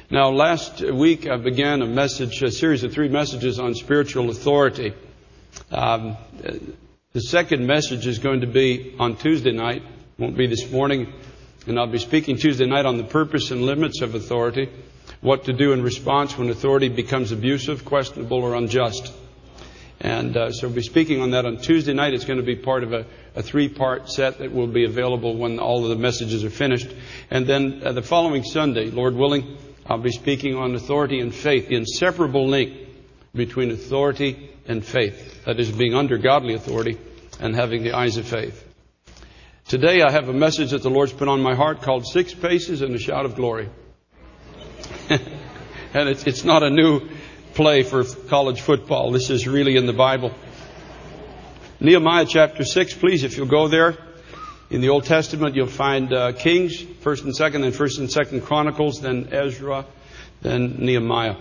Now, last week I began a series of 3 messages on spiritual authority. The second message is going to be on Tuesday night. Won't be this morning. And I'll be speaking Tuesday night on the purpose and limits of authority. What to do in response when authority becomes abusive, questionable, or unjust. And so we'll be speaking on that on Tuesday night. It's going to be part of a 3-part set that will be available when all of the messages are finished. And then the following Sunday, Lord willing, I'll be speaking on authority and faith, the inseparable link between authority and faith. That is, being under godly authority and having the eyes of faith. Today I have a message that the Lord's put on my heart called 6 Paces and a Shout of Glory. And it's not a new play for college football. This is really in the Bible. Nehemiah chapter 6, please, if you'll go there. In the Old Testament, you'll find Kings, 1st and 2nd, then 1st and 2nd Chronicles, then Ezra, then Nehemiah.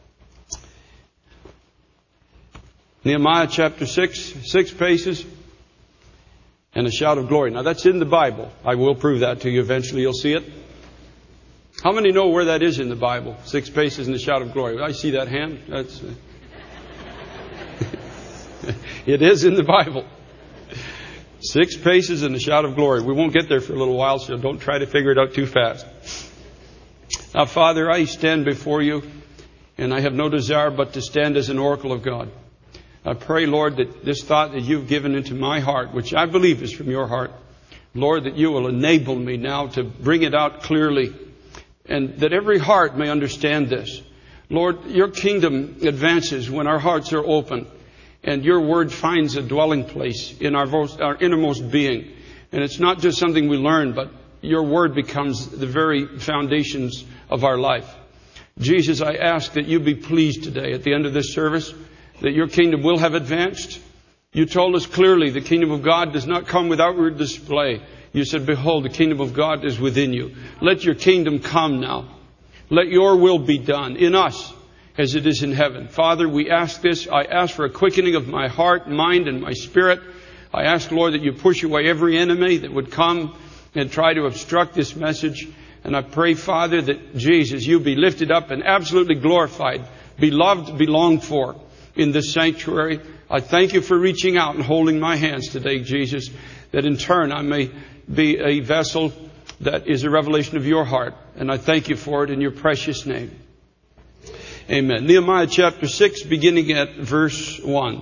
Nehemiah chapter 6 paces, and a shout of glory. Now that's in the Bible. I will prove that to you eventually. You'll see it. How many know where that is in the Bible? 6 paces and a shout of glory. I see that hand. That's it is in the Bible. 6 paces and a shout of glory. We won't get there for a little while, so don't try to figure it out too fast. Now, Father, I stand before you, and I have no desire but to stand as an oracle of God. I pray, Lord, that this thought that you've given into my heart, which I believe is from your heart, Lord, that you will enable me now to bring it out clearly, and that every heart may understand this. Lord, your kingdom advances when our hearts are open. And your word finds a dwelling place in our innermost being. And it's not just something we learn, but your word becomes the very foundations of our life. Jesus, I ask that you be pleased today at the end of this service, that your kingdom will have advanced. You told us clearly the kingdom of God does not come with outward display. You said, behold, the kingdom of God is within you. Let your kingdom come now. Let your will be done in us as it is in heaven. Father, we ask this. I ask for a quickening of my heart, mind, and my spirit. I ask, Lord, that you push away every enemy that would come and try to obstruct this message. And I pray, Father, that Jesus, you be lifted up and absolutely glorified, be loved, be longed for in this sanctuary. I thank you for reaching out and holding my hands today, Jesus, that in turn I may be a vessel that is a revelation of your heart. And I thank you for it in your precious name. Amen. Nehemiah chapter 6, beginning at verse 1.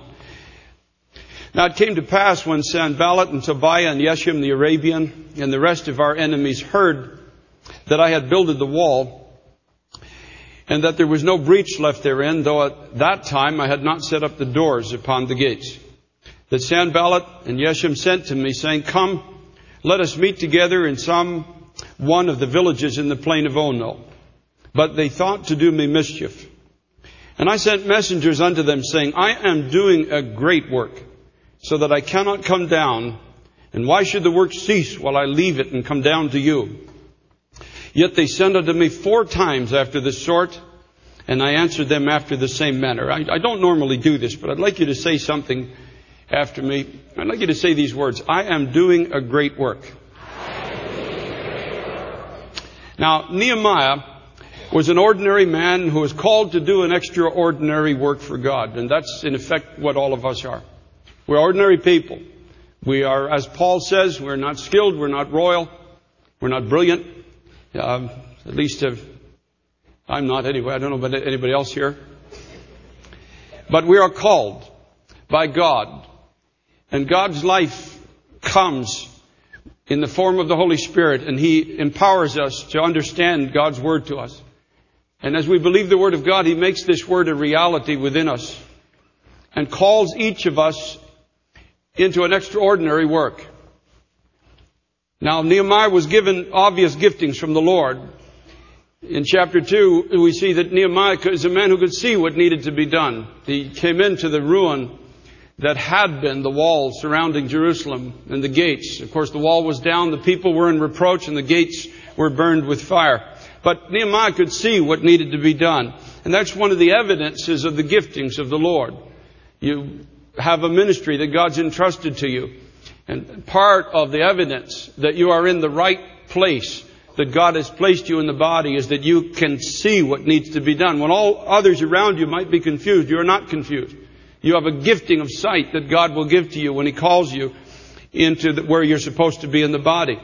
Now it came to pass when Sanballat and Tobiah and Geshem the Arabian and the rest of our enemies heard that I had builded the wall, and that there was no breach left therein, though at that time I had not set up the doors upon the gates, that Sanballat and Geshem sent to me, saying, come, let us meet together in some one of the villages in the plain of Ono. But they thought to do me mischief. And I sent messengers unto them, saying, I am doing a great work, so that I cannot come down. And why should the work cease while I leave it and come down to you? Yet they sent unto me 4 times after this sort, and I answered them after the same manner. I don't normally do this, but I'd like you to say something after me. I'd like you to say these words. I am doing a great work. Now, Nehemiah was an ordinary man who was called to do an extraordinary work for God. And that's, in effect, what all of us are. We're ordinary people. We are, as Paul says, we're not skilled, we're not royal, we're not brilliant. At least I'm not anyway. I don't know about anybody else here. But we are called by God. And God's life comes in the form of the Holy Spirit, and He empowers us to understand God's Word to us. And as we believe the Word of God, He makes this Word a reality within us and calls each of us into an extraordinary work. Now, Nehemiah was given obvious giftings from the Lord. In chapter 2, we see that Nehemiah is a man who could see what needed to be done. He came into the ruin that had been the wall surrounding Jerusalem and the gates. Of course, the wall was down, the people were in reproach, and the gates were burned with fire. But Nehemiah could see what needed to be done. And that's one of the evidences of the giftings of the Lord. You have a ministry that God's entrusted to you. And part of the evidence that you are in the right place, that God has placed you in the body is that you can see what needs to be done. When all others around you might be confused, you are not confused. You have a gifting of sight that God will give to you when He calls you into where you're supposed to be in the body.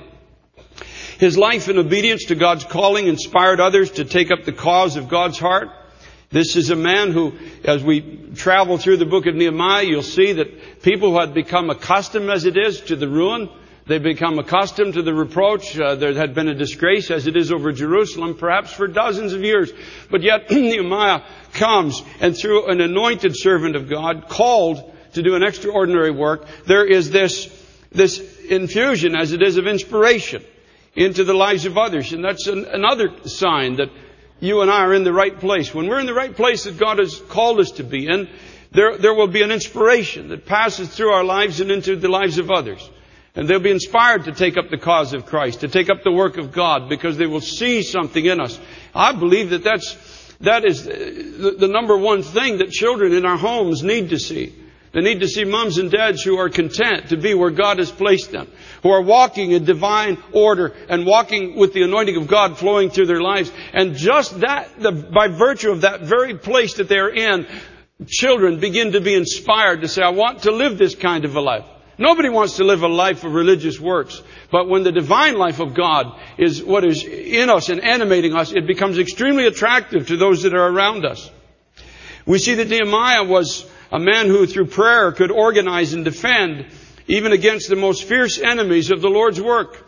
His life in obedience to God's calling inspired others to take up the cause of God's heart. This is a man who, as we travel through the book of Nehemiah, you'll see that people who had become accustomed as it is to the ruin, they become accustomed to the reproach. There had been a disgrace as it is over Jerusalem, perhaps for dozens of years. But yet Nehemiah comes, and through an anointed servant of God, called to do an extraordinary work, there is this infusion, as it is, of inspiration into the lives of others. And that's another sign that you and I are in the right place. When we're in the right place that God has called us to be in, there will be an inspiration that passes through our lives and into the lives of others. And they'll be inspired to take up the cause of Christ, to take up the work of God, because they will see something in us. I believe that is the number one thing that children in our homes need to see. They need to see moms and dads who are content to be where God has placed them, who are walking in divine order and walking with the anointing of God flowing through their lives. And just that, by virtue of that very place that they're in, children begin to be inspired to say, I want to live this kind of a life. Nobody wants to live a life of religious works. But when the divine life of God is what is in us and animating us, it becomes extremely attractive to those that are around us. We see that Nehemiah was a man who through prayer could organize and defend even against the most fierce enemies of the Lord's work.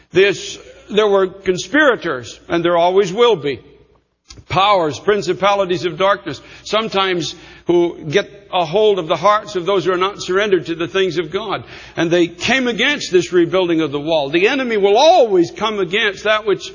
There were conspirators, and there always will be. Powers, principalities of darkness, sometimes who get a hold of the hearts of those who are not surrendered to the things of God. And they came against this rebuilding of the wall. The enemy will always come against that which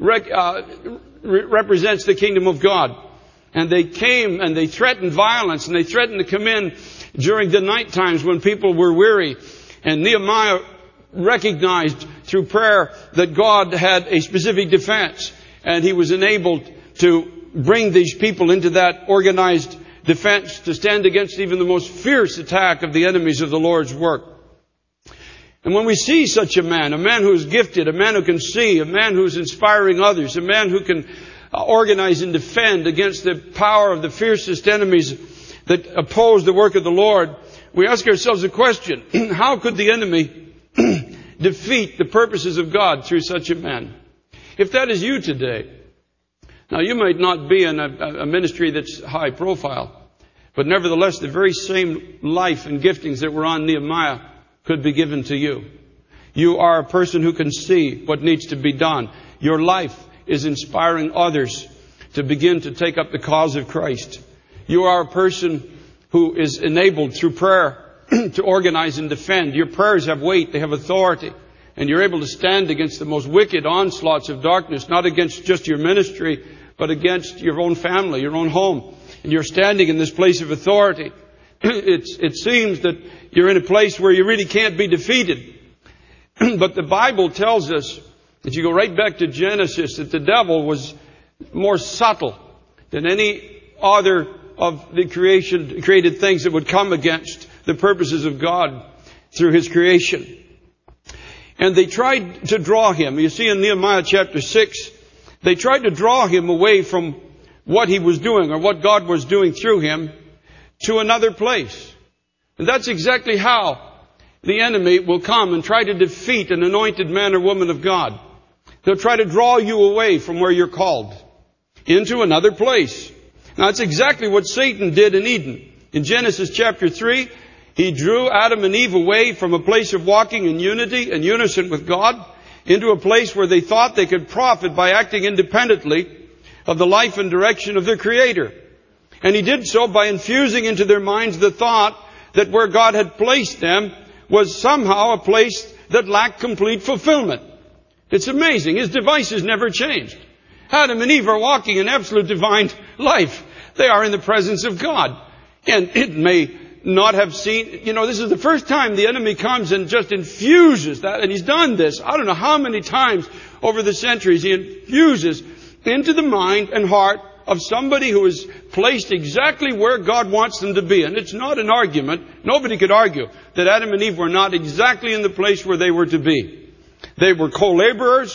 represents the kingdom of God. And they came and they threatened violence, and they threatened to come in during the night times when people were weary. And Nehemiah recognized through prayer that God had a specific defense, and he was enabled to bring these people into that organized defense to stand against even the most fierce attack of the enemies of the Lord's work. And when we see such a man who is gifted, a man who can see, a man who is inspiring others, a man who can organize and defend against the power of the fiercest enemies that oppose the work of the Lord, we ask ourselves a question: how could the enemy defeat the purposes of God through such a man? If that is you today, now you might not be in a ministry that's high profile, but nevertheless the very same life and giftings that were on Nehemiah could be given to you. You are a person who can see what needs to be done. Your life is inspiring others to begin to take up the cause of Christ. You are a person who is enabled through prayer to organize and defend. Your prayers have weight, they have authority, and you're able to stand against the most wicked onslaughts of darkness, not against just your ministry, but against your own family, your own home. And you're standing in this place of authority. It seems that you're in a place where you really can't be defeated. But the Bible tells us, if you go right back to Genesis, that the devil was more subtle than any other of the created things that would come against the purposes of God through His creation. And they tried to draw him. You see in Nehemiah chapter 6, they tried to draw him away from what he was doing or what God was doing through him to another place. And that's exactly how the enemy will come and try to defeat an anointed man or woman of God. They'll try to draw you away from where you're called into another place. Now, that's exactly what Satan did in Eden. In Genesis chapter 3, he drew Adam and Eve away from a place of walking in unity and unison with God into a place where they thought they could profit by acting independently of the life and direction of their Creator. And he did so by infusing into their minds the thought that where God had placed them was somehow a place that lacked complete fulfillment. It's amazing. His devices never changed. Adam and Eve are walking in absolute divine life. They are in the presence of God. And it may not have seen, this is the first time the enemy comes and just infuses that. And he's done this, I don't know how many times over the centuries. He infuses into the mind and heart of somebody who is placed exactly where God wants them to be. And it's not an argument. Nobody could argue that Adam and Eve were not exactly in the place where they were to be. They were co-laborers.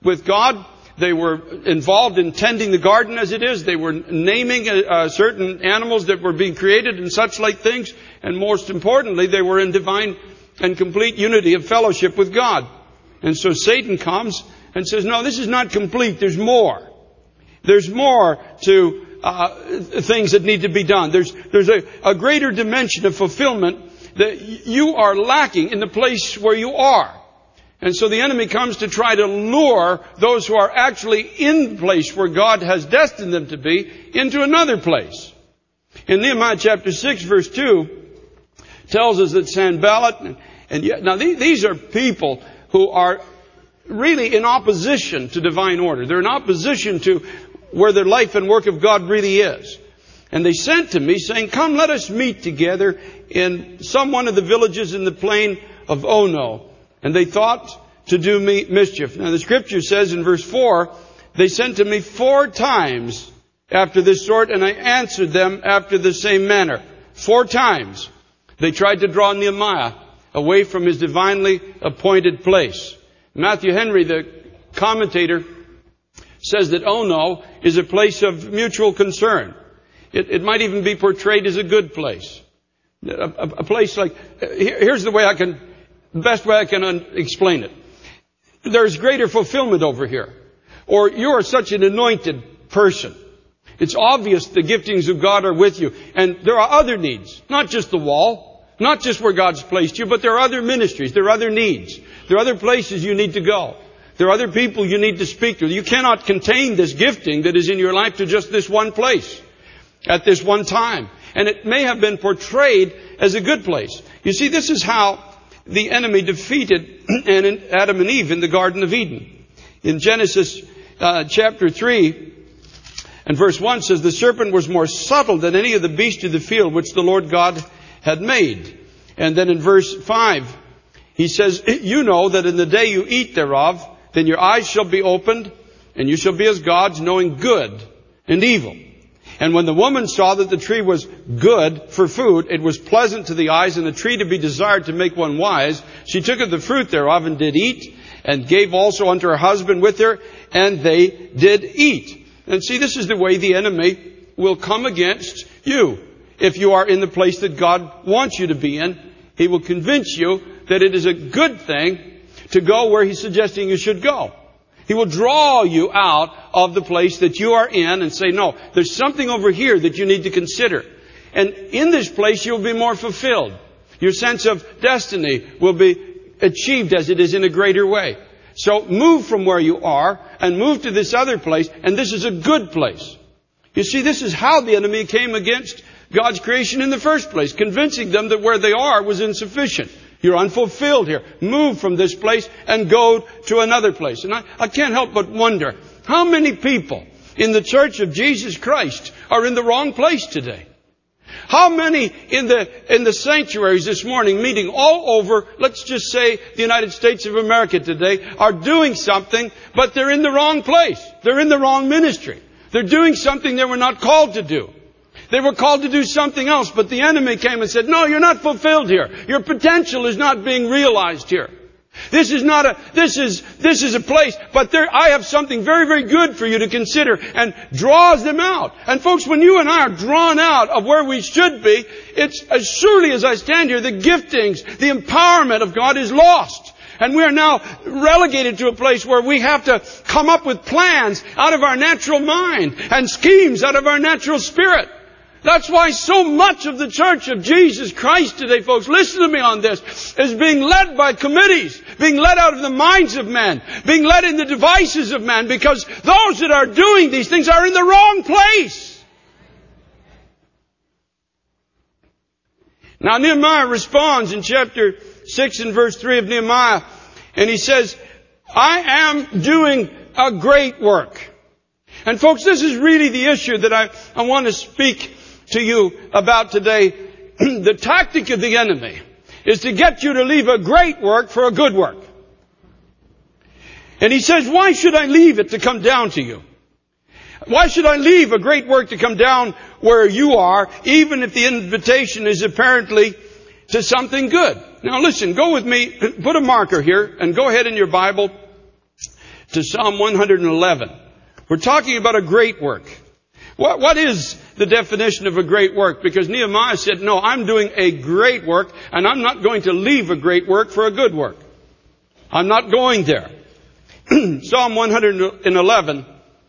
with God. They were involved in tending the garden as it is. They were naming certain animals that were being created and such like things. And most importantly, they were in divine and complete unity of fellowship with God. And so Satan comes and says, no, this is not complete. There's more. There's more to things that need to be done. There's a greater dimension of fulfillment that you are lacking in the place where you are. And so the enemy comes to try to lure those who are actually in the place where God has destined them to be into another place. In Nehemiah chapter 6 verse 2 tells us that Sanballat now these are people who are really in opposition to divine order. They're in opposition to where the life and work of God really is. And they sent to me saying, come, let us meet together in some one of the villages in the plain of Ono. And they thought to do me mischief. Now the scripture says in verse 4, they sent to me 4 times after this sort, and I answered them after the same manner. 4 times they tried to draw Nehemiah away from his divinely appointed place. Matthew Henry, the commentator, says that Ono is a place of mutual concern. It might even be portrayed as a good place. A place like, here's the best way I can explain it. There's greater fulfillment over here. Or you are such an anointed person. It's obvious the giftings of God are with you. And there are other needs. Not just the wall. Not just where God's placed you. But there are other ministries. There are other needs. There are other places you need to go. There are other people you need to speak to. You cannot contain this gifting that is in your life to just this one place. At this one time. And it may have been portrayed as a good place. You see, this is how the enemy defeated Adam and Eve in the Garden of Eden. In Genesis chapter 3 and verse 1 says, the serpent was more subtle than any of the beasts of the field which the Lord God had made. And then in verse 5, he says, you know that in the day you eat thereof, then your eyes shall be opened, and you shall be as gods, knowing good and evil. And when the woman saw that the tree was good for food, it was pleasant to the eyes, and a tree to be desired to make one wise, she took of the fruit thereof and did eat, and gave also unto her husband with her, and they did eat. And see, this is the way the enemy will come against you. If you are in the place that God wants you to be in, he will convince you that it is a good thing to go where he's suggesting you should go. He will draw you out of the place that you are in and say, no, there's something over here that you need to consider. And in this place, you'll be more fulfilled. Your sense of destiny will be achieved as it is in a greater way. So move from where you are and move to this other place, and this is a good place. You see, this is how the enemy came against God's creation in the first place, convincing them that where they are was insufficient. You're unfulfilled here. Move from this place and go to another place. And I can't help but wonder, how many people in the Church of Jesus Christ are in the wrong place today? How many in the sanctuaries this morning, meeting all over, let's just say the United States of America today, are doing something, but they're in the wrong place. They're in the wrong ministry. They're doing something they were not called to do. They were called to do something else, but the enemy came and said, no, you're not fulfilled here. Your potential is not being realized here. This is a place, but I have something very, very good for you to consider, and draws them out. And folks, when you and I are drawn out of where we should be, it's as surely as I stand here, the giftings, the empowerment of God is lost. And we are now relegated to a place where we have to come up with plans out of our natural mind and schemes out of our natural spirit. That's why so much of the Church of Jesus Christ today, folks, listen to me on this, is being led by committees, being led out of the minds of men, being led in the devices of men, because those that are doing these things are in the wrong place. Now Nehemiah responds in chapter 6 and verse 3 of Nehemiah, and he says, I am doing a great work. And folks, this is really the issue that I want to speak to you about today. The tactic of the enemy is to get you to leave a great work for a good work. And he says, why should I leave it to come down to you? Why should I leave a great work to come down where you are, even if the invitation is apparently to something good? Now listen, go with me, put a marker here, and go ahead in your Bible to Psalm 111. We're talking about a great work. What is the definition of a great work? Because Nehemiah said, no, I'm doing a great work, and I'm not going to leave a great work for a good work. I'm not going there. Psalm 111,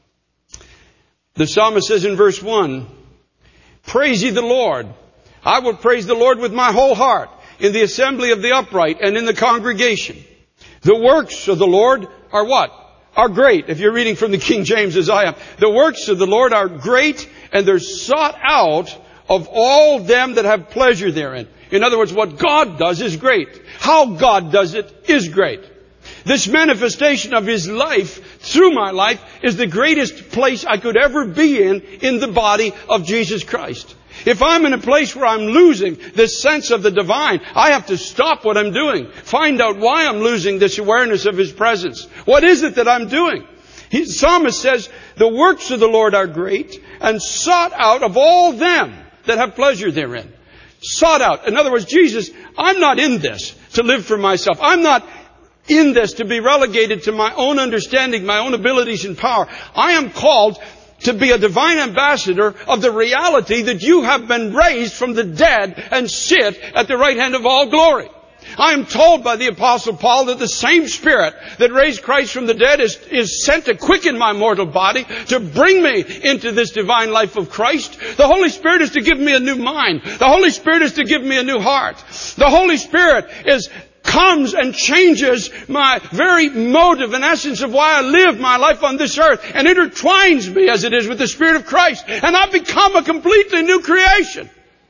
the psalmist says in verse 1, praise ye the Lord. I will praise the Lord with my whole heart in the assembly of the upright and in the congregation. The works of the Lord are what? Are great. If you're reading from the King James as I am. The works of the Lord are great, and they're sought out of all them that have pleasure therein. In other words, what God does is great. How God does it is great. This manifestation of His life through my life is the greatest place I could ever be in the body of Jesus Christ. If I'm in a place where I'm losing this sense of the divine, I have to stop what I'm doing. Find out why I'm losing this awareness of His presence. What is it that I'm doing? The psalmist says, the works of the Lord are great and sought out of all them that have pleasure therein. Sought out. In other words, Jesus, I'm not in this to live for myself. I'm not in this to be relegated to my own understanding, my own abilities and power. I am called to be a divine ambassador of the reality that you have been raised from the dead and sit at the right hand of all glory. I am told by the Apostle Paul that the same Spirit that raised Christ from the dead is sent to quicken my mortal body, to bring me into this divine life of Christ. The Holy Spirit is to give me a new mind. The Holy Spirit is to give me a new heart. The Holy Spirit comes and changes my very motive and essence of why I live my life on this earth, and intertwines me as it is with the Spirit of Christ, and I become a completely new creation.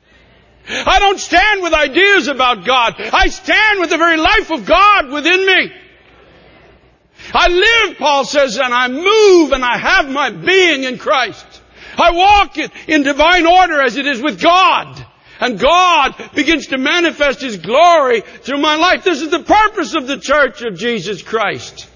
I don't stand with ideas about God. I stand with the very life of God within me. I live, Paul says, and I move and I have my being in Christ. I walk in divine order as it is with God. And God begins to manifest His glory through my life. This is the purpose of the church of Jesus Christ.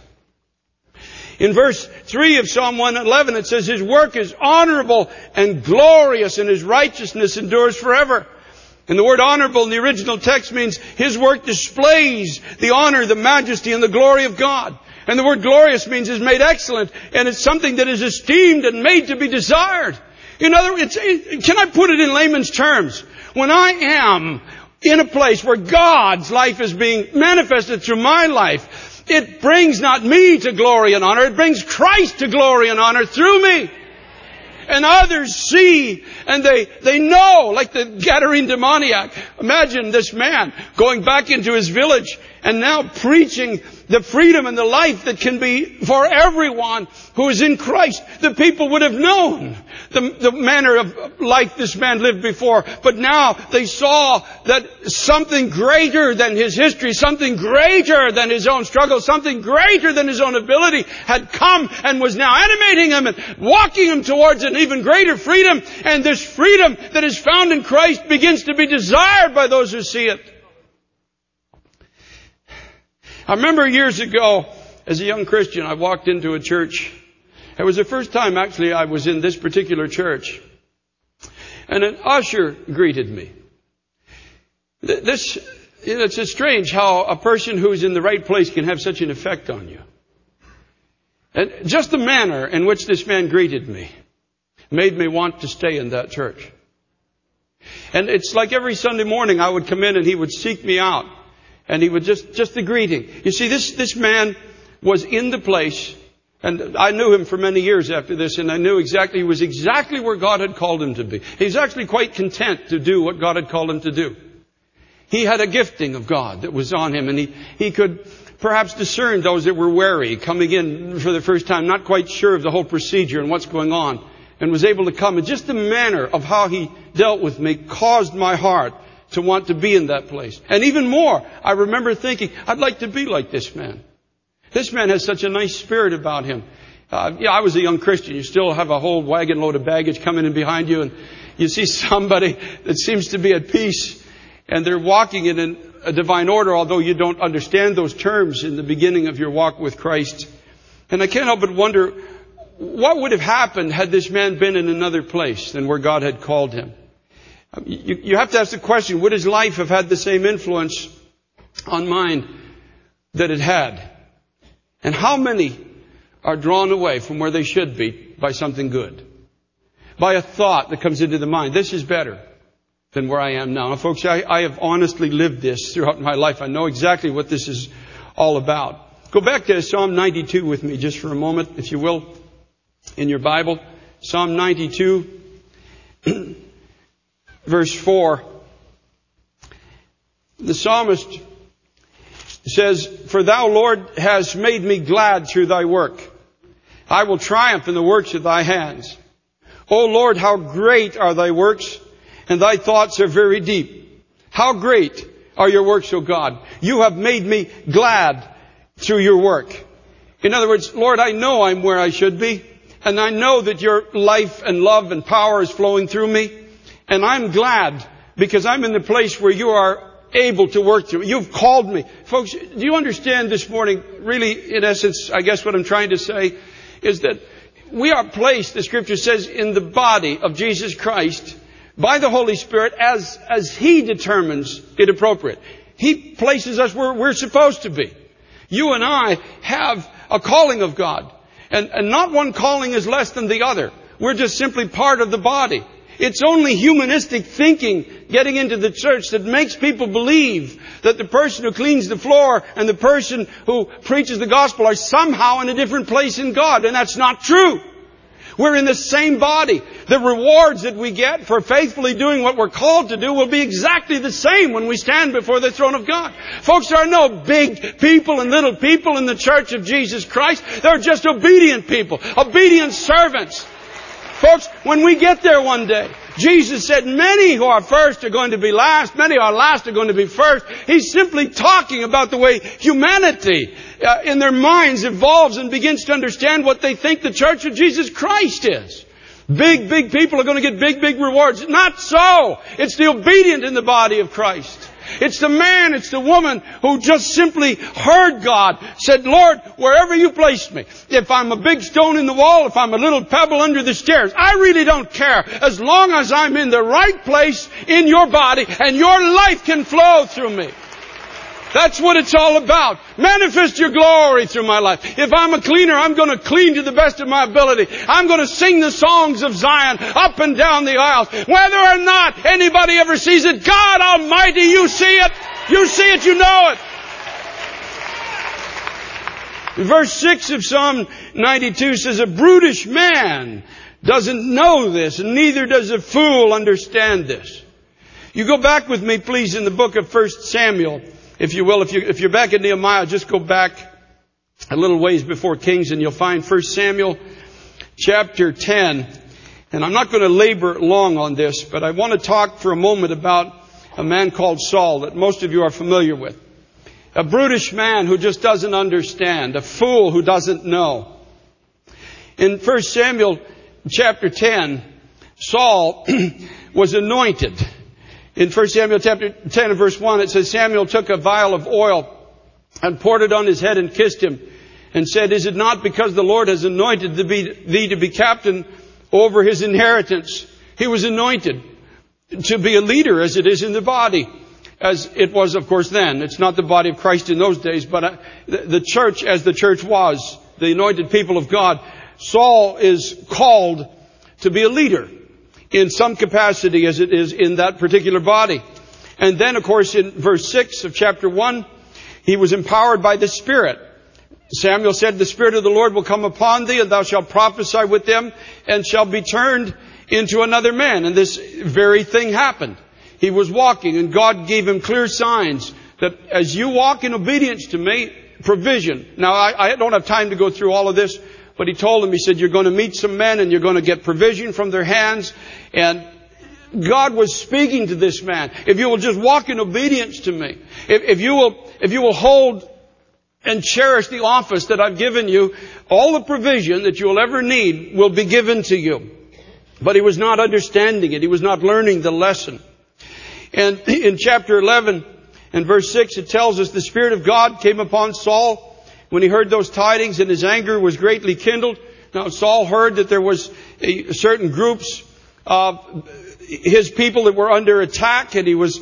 In verse 3 of Psalm 111, it says, His work is honorable and glorious, and His righteousness endures forever. And the word honorable in the original text means His work displays the honor, the majesty, and the glory of God. And the word glorious means is made excellent, and it's something that is esteemed and made to be desired. In other words, can I put it in layman's terms? When I am in a place where God's life is being manifested through my life, it brings not me to glory and honor, it brings Christ to glory and honor through me. And others see and they know, like the Gadarene demoniac. Imagine this man going back into his village and now preaching the freedom and the life that can be for everyone who is in Christ. The people would have known the manner of life this man lived before. But now they saw that something greater than his history, something greater than his own struggle, something greater than his own ability had come and was now animating him and walking him towards an even greater freedom. And this freedom that is found in Christ begins to be desired by those who see it. I remember years ago, as a young Christian, I walked into a church. It was the first time, actually, I was in this particular church. And an usher greeted me. It's strange how a person who's in the right place can have such an effect on you. And just the manner in which this man greeted me made me want to stay in that church. And it's like every Sunday morning I would come in and he would seek me out. And he would just the greeting. You see, this man was in the place, and I knew him for many years after this, and I knew he was exactly where God had called him to be. He was actually quite content to do what God had called him to do. He had a gifting of God that was on him, and he could perhaps discern those that were wary, coming in for the first time, not quite sure of the whole procedure and what's going on, and was able to come. And just the manner of how he dealt with me caused my heart to want to be in that place. And even more, I remember thinking, I'd like to be like this man. This man has such a nice spirit about him. I was a young Christian. You still have a whole wagon load of baggage coming in behind you, and you see somebody that seems to be at peace, and they're walking in a divine order, although you don't understand those terms in the beginning of your walk with Christ. And I can't help but wonder, what would have happened had this man been in another place than where God had called him? You have to ask the question, would his life have had the same influence on mine that it had? And how many are drawn away from where they should be by something good. By a thought that comes into the mind. This is better than where I am now. Now, folks, I have honestly lived this throughout my life. I know exactly what this is all about. Go back to Psalm 92 with me just for a moment, if you will, in your Bible. Psalm 92, verse 4. The psalmist says, "For thou, Lord, hast made me glad through thy work. I will triumph in the works of thy hands. O Lord, how great are thy works, and thy thoughts are very deep. How great are your works, O God. You have made me glad through your work." In other words, Lord, I know I'm where I should be, and I know that your life and love and power is flowing through me, and I'm glad because I'm in the place where you are able to work through. You've called me. Folks, do you understand this morning, really, in essence, I guess what I'm trying to say is that we are placed, the Scripture says, in the body of Jesus Christ by the Holy Spirit as He determines it appropriate. He places us where we're supposed to be. You and I have a calling of God. And not one calling is less than the other. We're just simply part of the body. It's only humanistic thinking getting into the church that makes people believe that the person who cleans the floor and the person who preaches the gospel are somehow in a different place in God. And that's not true. We're in the same body. The rewards that we get for faithfully doing what we're called to do will be exactly the same when we stand before the throne of God. Folks, there are no big people and little people in the church of Jesus Christ. They're just obedient people, obedient servants. Folks, when we get there one day, Jesus said many who are first are going to be last, many who are last are going to be first. He's simply talking about the way humanity in their minds evolves and begins to understand what they think the church of Jesus Christ is. Big people are going to get big rewards. Not so. It's the obedient in the body of Christ. It's the man, it's the woman who just simply heard God, said, "Lord, wherever you place me, if I'm a big stone in the wall, if I'm a little pebble under the stairs, I really don't care. As long as I'm in the right place in your body and your life can flow through me." That's what it's all about. Manifest your glory through my life. If I'm a cleaner, I'm going to clean to the best of my ability. I'm going to sing the songs of Zion up and down the aisles. Whether or not anybody ever sees it, God Almighty, you see it. You see it, you know it. Verse 6 of Psalm 92 says, "A brutish man doesn't know this, and neither does a fool understand this." You go back with me, please, in the book of 1 Samuel. If you will, if you're back in Nehemiah, just go back a little ways before Kings and you'll find 1 Samuel chapter 10. And I'm not going to labor long on this, but I want to talk for a moment about a man called Saul that most of you are familiar with. A brutish man who just doesn't understand. A fool who doesn't know. In 1 Samuel chapter 10, Saul was anointed. In 1 Samuel chapter 10 and verse 1, it says, "Samuel took a vial of oil and poured it on his head and kissed him and said, 'Is it not because the Lord has anointed thee to be captain over his inheritance?'" He was anointed to be a leader as it is in the body, as it was, of course, then. It's not the body of Christ in those days, but the church as the church was, the anointed people of God. Saul is called to be a leader in some capacity as it is in that particular body. And then, of course, in verse 6 of chapter 1, he was empowered by the Spirit. Samuel said, "The Spirit of the Lord will come upon thee, and thou shalt prophesy with them, and shall be turned into another man." And this very thing happened. He was walking, and God gave him clear signs that as you walk in obedience to me, provision. Now, I don't have time to go through all of this, but he told him, he said, "You're going to meet some men and you're going to get provision from their hands." And God was speaking to this man. If you will just walk in obedience to me, if you will hold and cherish the office that I've given you, all the provision that you'll ever need will be given to you. But he was not understanding it. He was not learning the lesson. And in chapter 11 and verse 6, it tells us the Spirit of God came upon Saul when he heard those tidings, and his anger was greatly kindled. Now Saul heard that there was certain groups of his people that were under attack, and he was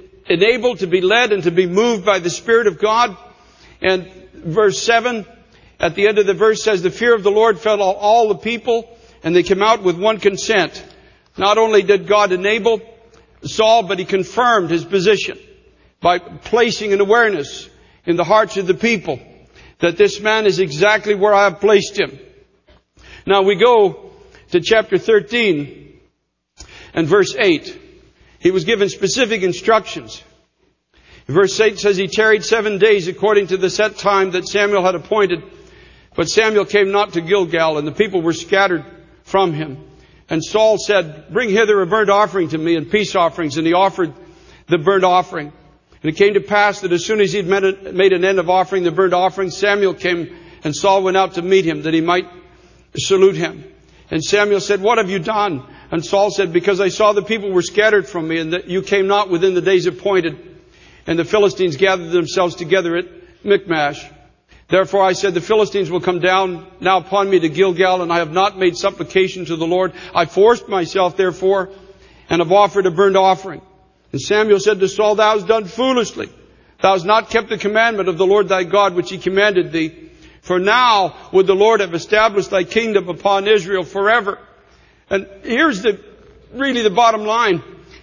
enabled to be led and to be moved by the Spirit of God. And verse 7, at the end of the verse says, the fear of the Lord fell on all the people, and they came out with one consent. Not only did God enable Saul, but He confirmed his position by placing an awareness in the hearts of the people that this man is exactly where I have placed him. Now we go to chapter 13 and verse 8. He was given specific instructions. Verse 8 says, he tarried 7 days according to the set time that Samuel had appointed. But Samuel came not to Gilgal, and the people were scattered from him. And Saul said, bring hither a burnt offering to me and peace offerings. And he offered the burnt offering. And it came to pass that as soon as he had made an end of offering the burnt offering, Samuel came, and Saul went out to meet him, that he might salute him. And Samuel said, what have you done? And Saul said, because I saw the people were scattered from me, and that you came not within the days appointed, and the Philistines gathered themselves together at Michmash. Therefore I said, the Philistines will come down now upon me to Gilgal, and I have not made supplication to the Lord. I forced myself, therefore, and have offered a burnt offering. And Samuel said to Saul, thou hast done foolishly. Thou hast not kept the commandment of the Lord thy God, which He commanded thee. For now would the Lord have established thy kingdom upon Israel forever. And here's really the bottom line.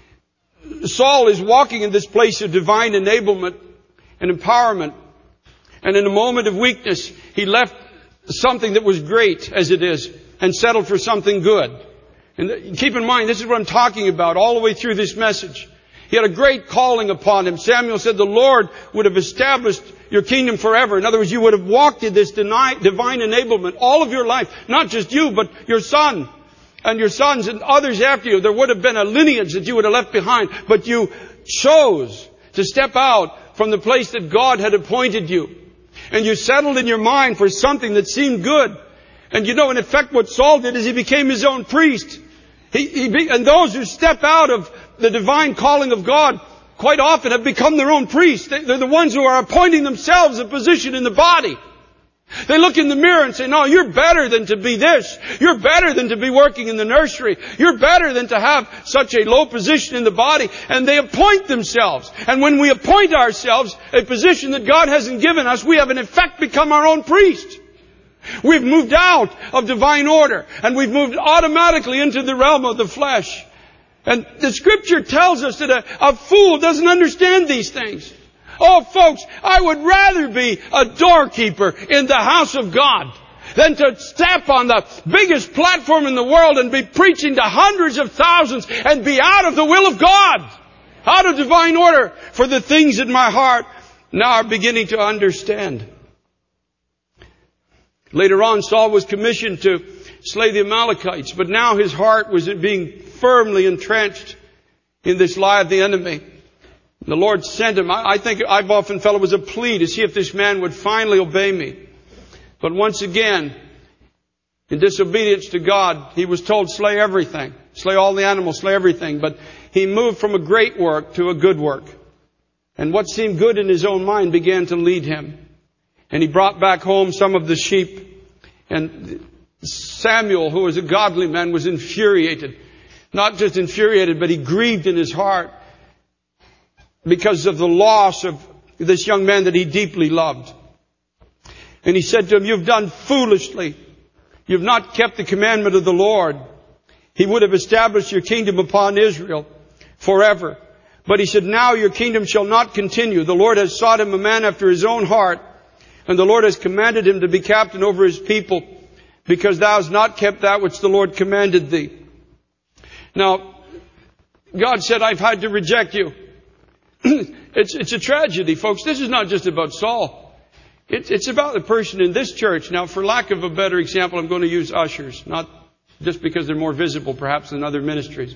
Saul is walking in this place of divine enablement and empowerment. And in a moment of weakness, he left something that was great as it is and settled for something good. And keep in mind, this is what I'm talking about all the way through this message. He had a great calling upon him. Samuel said, the Lord would have established your kingdom forever. In other words, you would have walked in this divine enablement all of your life. Not just you, but your son and your sons and others after you. There would have been a lineage that you would have left behind. But you chose to step out from the place that God had appointed you. And you settled in your mind for something that seemed good. And you know, in effect, what Saul did is he became his own priest. And those who step out of the divine calling of God quite often have become their own priests. They're the ones who are appointing themselves a position in the body. They look in the mirror and say, no, you're better than to be this. You're better than to be working in the nursery. You're better than to have such a low position in the body. And they appoint themselves. And when we appoint ourselves a position that God hasn't given us, we have in effect become our own priest. We've moved out of divine order. And we've moved automatically into the realm of the flesh. And the Scripture tells us that a fool doesn't understand these things. Oh, folks, I would rather be a doorkeeper in the house of God than to step on the biggest platform in the world and be preaching to hundreds of thousands and be out of the will of God, out of divine order, for the things in my heart now are beginning to understand. Later on, Saul was commissioned to slay the Amalekites, but now his heart was being firmly entrenched in this lie of the enemy. The Lord sent him. I think I've often felt it was a plea to see if this man would finally obey me. But once again, in disobedience to God, he was told, slay everything. Slay all the animals, slay everything. But he moved from a great work to a good work. And what seemed good in his own mind began to lead him. And he brought back home some of the sheep. And Samuel, who was a godly man, was infuriated. Not just infuriated, but he grieved in his heart because of the loss of this young man that he deeply loved. And he said to him, you've done foolishly. You've not kept the commandment of the Lord. He would have established your kingdom upon Israel forever. But he said, now your kingdom shall not continue. The Lord has sought him a man after his own heart. And the Lord has commanded him to be captain over his people, because thou hast not kept that which the Lord commanded thee. Now, God said, I've had to reject you. It's a tragedy, folks. This is not just about Saul. It's about the person in this church. Now, for lack of a better example, I'm going to use ushers. Not just because they're more visible, perhaps, than other ministries.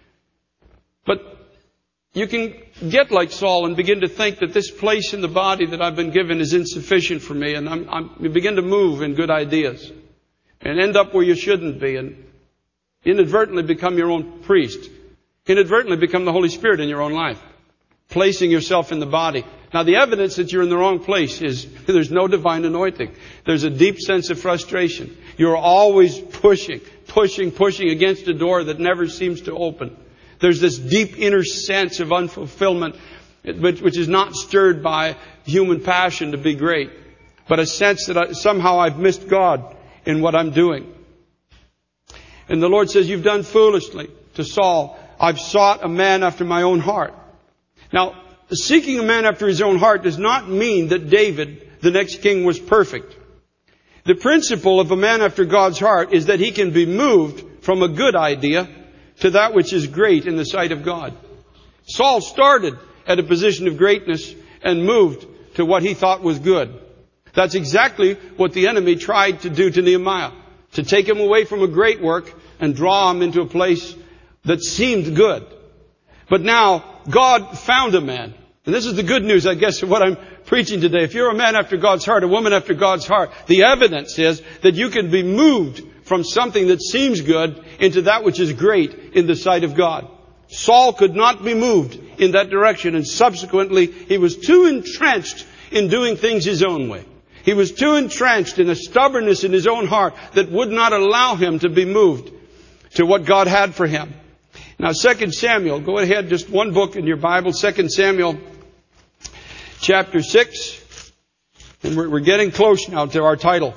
But you can get like Saul and begin to think that this place in the body that I've been given is insufficient for me. And you begin to move in good ideas. And end up where you shouldn't be. And inadvertently become your own priest. Inadvertently become the Holy Spirit in your own life. Placing yourself in the body. Now the evidence that you're in the wrong place is there's no divine anointing. There's a deep sense of frustration. You're always pushing against a door that never seems to open. There's this deep inner sense of unfulfillment, which is not stirred by human passion to be great. but a sense that somehow I've missed God in what I'm doing. And the Lord says, you've done foolishly to Saul. I've sought a man after my own heart. Now, seeking a man after his own heart does not mean that David, the next king, was perfect. The principle of a man after God's heart is that he can be moved from a good idea to that which is great in the sight of God. Saul started at a position of greatness and moved to what he thought was good. That's exactly what the enemy tried to do to Nehemiah. To take him away from a great work and draw him into a place that seemed good. But now, God found a man. And this is the good news, I guess, of what I'm preaching today. If you're a man after God's heart, a woman after God's heart, the evidence is that you can be moved from something that seems good into that which is great in the sight of God. Saul could not be moved in that direction, and subsequently he was too entrenched in doing things his own way. He was too entrenched in a stubbornness in his own heart that would not allow him to be moved to what God had for him. Now, 2 Samuel, go ahead, just one book in your Bible, 2 Samuel chapter 6. And we're getting close now to our title.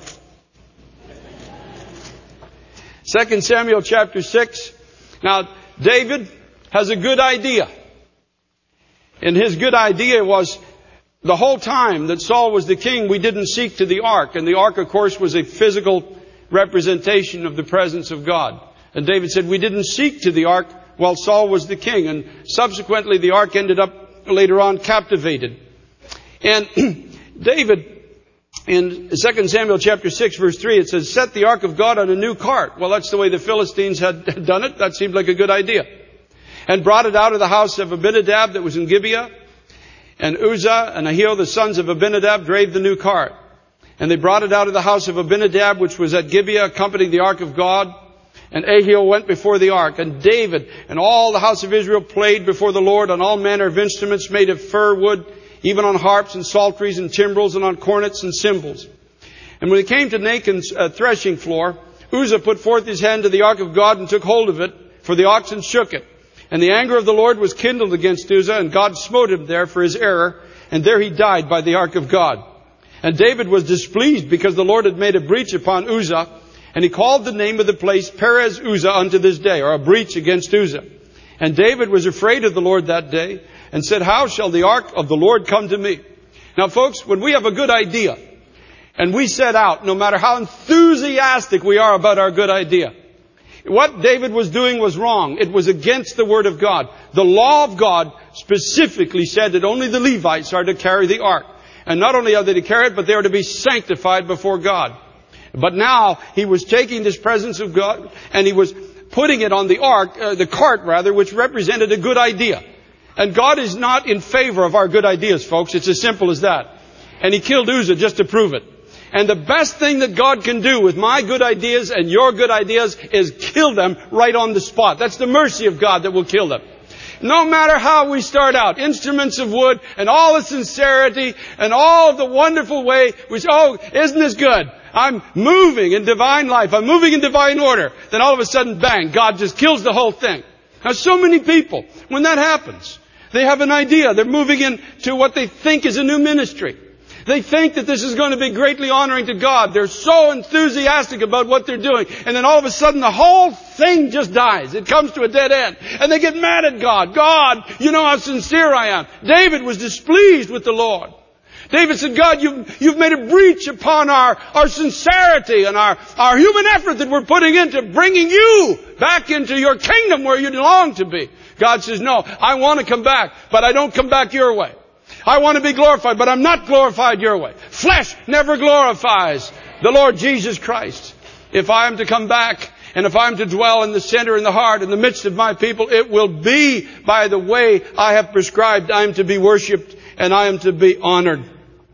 2 Samuel chapter 6. Now, David has a good idea. And his good idea was, the whole time that Saul was the king, we didn't seek to the ark. And the ark, of course, was a physical representation of the presence of God. And David said, we didn't seek to the ark while Saul was the king. And subsequently, the ark ended up later on captivated. And David, in 2 Samuel chapter 6, verse 3, it says, set the ark of God on a new cart. Well, that's the way the Philistines had done it. That seemed like a good idea. And brought it out of the house of Abinadab that was in Gibeah. And Uzzah and Ahio, the sons of Abinadab, drave the new cart. And they brought it out of the house of Abinadab, which was at Gibeah, accompanying the ark of God. And Ahio went before the ark. And David and all the house of Israel played before the Lord on all manner of instruments made of fir wood, even on harps and psalteries and timbrels and on cornets and cymbals. And when it came to Nachon's threshing floor, Uzzah put forth his hand to the ark of God and took hold of it, for the oxen shook it. And the anger of the Lord was kindled against Uzzah, and God smote him there for his error, and there he died by the ark of God. And David was displeased because the Lord had made a breach upon Uzzah, and he called the name of the place Perez Uzzah unto this day, or a breach against Uzzah. And David was afraid of the Lord that day, and said, how shall the ark of the Lord come to me? Now, folks, when we have a good idea, and we set out, no matter how enthusiastic we are about our good idea, what David was doing was wrong. It was against the Word of God. The law of God specifically said that only the Levites are to carry the ark. And not only are they to carry it, but they are to be sanctified before God. But now he was taking this presence of God and he was putting it on the ark, the cart rather, which represented a good idea. And God is not in favor of our good ideas, folks. It's as simple as that. And he killed Uzzah just to prove it. And the best thing that God can do with my good ideas and your good ideas is kill them right on the spot. That's the mercy of God that will kill them. No matter how we start out, instruments of wood and all the sincerity and all of the wonderful way we say, oh, isn't this good? I'm moving in divine life. I'm moving in divine order. Then all of a sudden, bang, God just kills the whole thing. Now, so many people, when that happens, they have an idea. They're moving into what they think is a new ministry. They think that this is going to be greatly honoring to God. They're so enthusiastic about what they're doing. And then all of a sudden the whole thing just dies. It comes to a dead end. And they get mad at God. God, you know how sincere I am. David was displeased with the Lord. David said, God, you've made a breach upon our sincerity and our human effort that we're putting into bringing you back into your kingdom where you belong to be. God says, no, I want to come back, but I don't come back your way. I want to be glorified, but I'm not glorified your way. Flesh never glorifies the Lord Jesus Christ. If I am to come back and if I am to dwell in the center, in the heart, in the midst of my people, it will be by the way I have prescribed. I am to be worshipped and I am to be honored.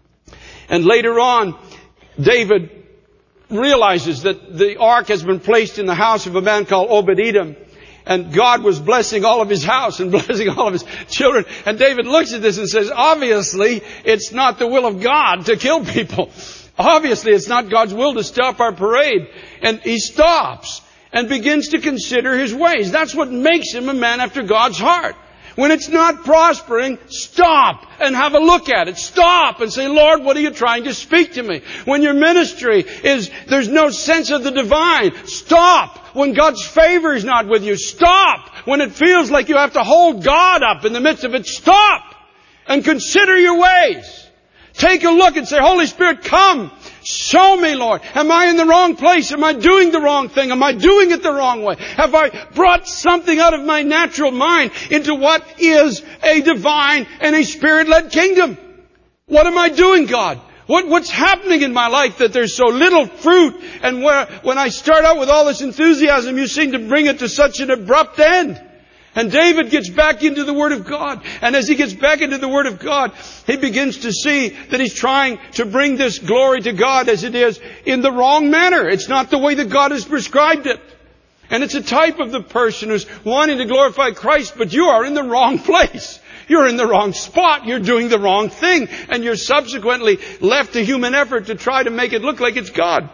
And later on, David realizes that the ark has been placed in the house of a man called Obed-Edom. And God was blessing all of his house and blessing all of his children. And David looks at this and says, obviously, it's not the will of God to kill people. Obviously, it's not God's will to stop our parade. And he stops and begins to consider his ways. That's what makes him a man after God's heart. When it's not prospering, stop and have a look at it. Stop and say, Lord, what are you trying to speak to me? When your ministry there's no sense of the divine, stop. When God's favor is not with you, stop. When it feels like you have to hold God up in the midst of it, stop and consider your ways. Take a look and say, Holy Spirit, come. Show me, Lord. Am I in the wrong place? Am I doing the wrong thing? Am I doing it the wrong way? Have I brought something out of my natural mind into what is a divine and a Spirit-led kingdom? What am I doing, God? What's happening in my life that there's so little fruit? And when I start out with all this enthusiasm, you seem to bring it to such an abrupt end. And David gets back into the Word of God. And as he gets back into the Word of God, he begins to see that he's trying to bring this glory to God as it is in the wrong manner. It's not the way that God has prescribed it. And it's a type of the person who's wanting to glorify Christ, but you are in the wrong place. You're in the wrong spot. You're doing the wrong thing. And you're subsequently left to human effort to try to make it look like it's God.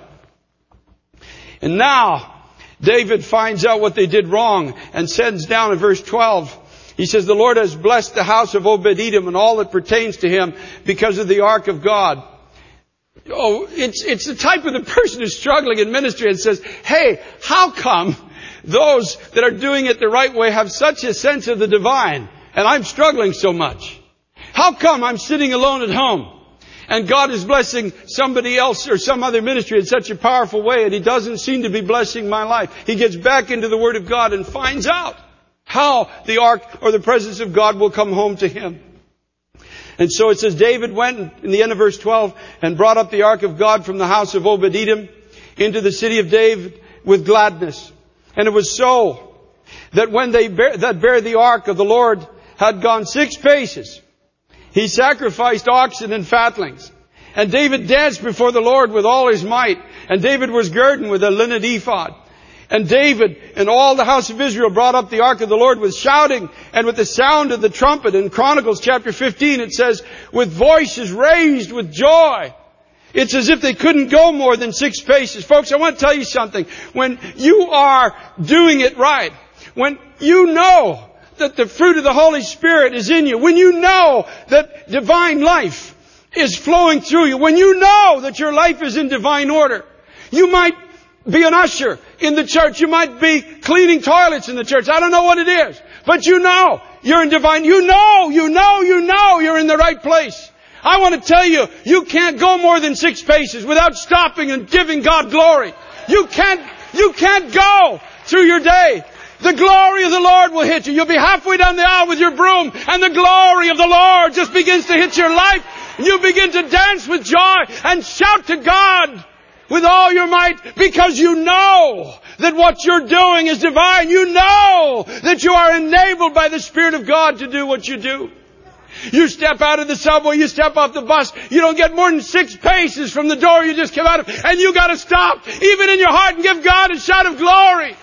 And now, David finds out what they did wrong and sends down in verse 12. He says, the Lord has blessed the house of Obed-Edom and all that pertains to him because of the ark of God. Oh, it's the type of the person who's struggling in ministry and says, hey, how come those that are doing it the right way have such a sense of the divine and I'm struggling so much? How come I'm sitting alone at home? And God is blessing somebody else or some other ministry in such a powerful way, and He doesn't seem to be blessing my life. He gets back into the Word of God and finds out how the ark or the presence of God will come home to him. And so it says, David went, in the end of verse 12, and brought up the ark of God from the house of Obed-Edom into the city of David with gladness. And it was so that when they that bare the ark of the Lord had gone 6 paces, he sacrificed oxen and fatlings. And David danced before the Lord with all his might. And David was girded with a linen ephod. And David and all the house of Israel brought up the ark of the Lord with shouting and with the sound of the trumpet. In Chronicles chapter 15 it says, with voices raised with joy. It's as if they couldn't go more than 6 paces. Folks, I want to tell you something. When you are doing it right, when you know that the fruit of the Holy Spirit is in you, when you know that divine life is flowing through you, when you know that your life is in divine order, you might be an usher in the church, you might be cleaning toilets in the church, I don't know what it is, but you know you're in divine, you know you're in the right place. I want to tell you, you can't go more than 6 paces without stopping and giving God glory. You can't go through your day. The glory of the Lord will hit you. You'll be halfway down the aisle with your broom and the glory of the Lord just begins to hit your life. You begin to dance with joy and shout to God with all your might because you know that what you're doing is divine. You know that you are enabled by the Spirit of God to do what you do. You step out of the subway, you step off the bus, you don't get more than 6 paces from the door you just came out of, and you got to stop, even in your heart, and give God a shout of glory.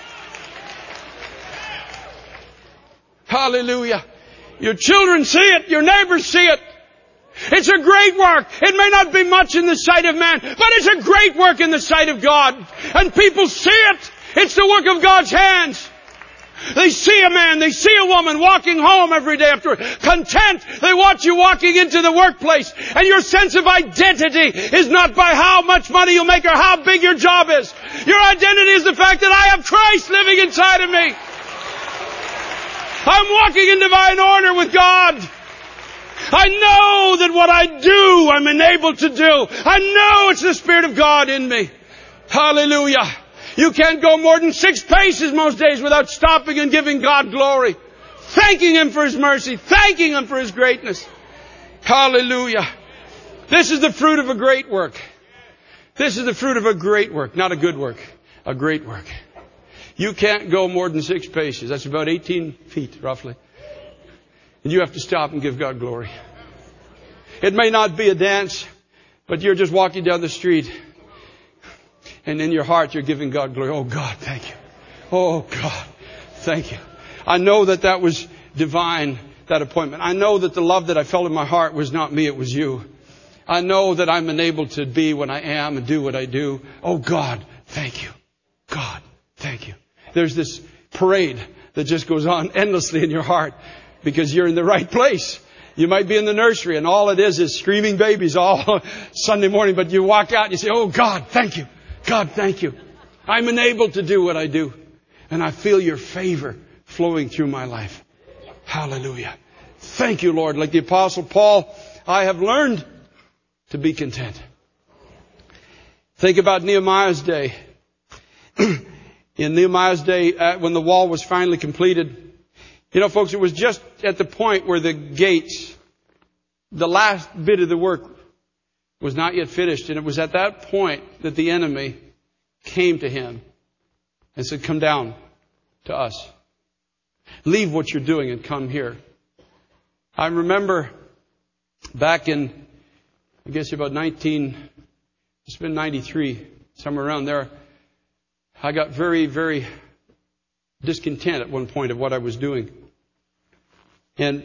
Hallelujah. Your children see it. Your neighbors see it. It's a great work. It may not be much in the sight of man, but it's a great work in the sight of God. And people see it. It's the work of God's hands. They see a man, they see a woman walking home every day after content. They watch you walking into the workplace. And your sense of identity is not by how much money you make or how big your job is. Your identity is the fact that I have Christ living inside of me. I'm walking in divine order with God. I know that what I do, I'm enabled to do. I know it's the Spirit of God in me. Hallelujah. You can't go more than 6 paces most days without stopping and giving God glory. Thanking Him for His mercy. Thanking Him for His greatness. Hallelujah. This is the fruit of a great work. This is the fruit of a great work. Not a good work. A great work. You can't go more than 6 paces. That's about 18 feet, roughly. And you have to stop and give God glory. It may not be a dance, but you're just walking down the street. And in your heart, you're giving God glory. Oh, God, thank you. Oh, God, thank you. I know that was divine, that appointment. I know that the love that I felt in my heart was not me, it was you. I know that I'm enabled to be what I am and do what I do. Oh, God, thank you. God, thank you. There's this parade that just goes on endlessly in your heart. because you're in the right place. You might be in the nursery and all it is screaming babies all Sunday morning, but you walk out and you say, oh God, thank you. God, thank you. I'm enabled to do what I do. And I feel your favor flowing through my life. Hallelujah. Thank you, Lord. Like the Apostle Paul, I have learned to be content. Think about Nehemiah's day. In Nehemiah's day, when the wall was finally completed, you know, folks, it was just at the point where the gates, the last bit of the work was not yet finished. And it was at that point that the enemy came to him and said, come down to us. Leave what you're doing and come here. I remember back in, I guess about 93, somewhere around there, I got very, very discontent at one point of what I was doing. And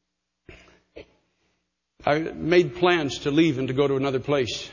I made plans to leave and to go to another place.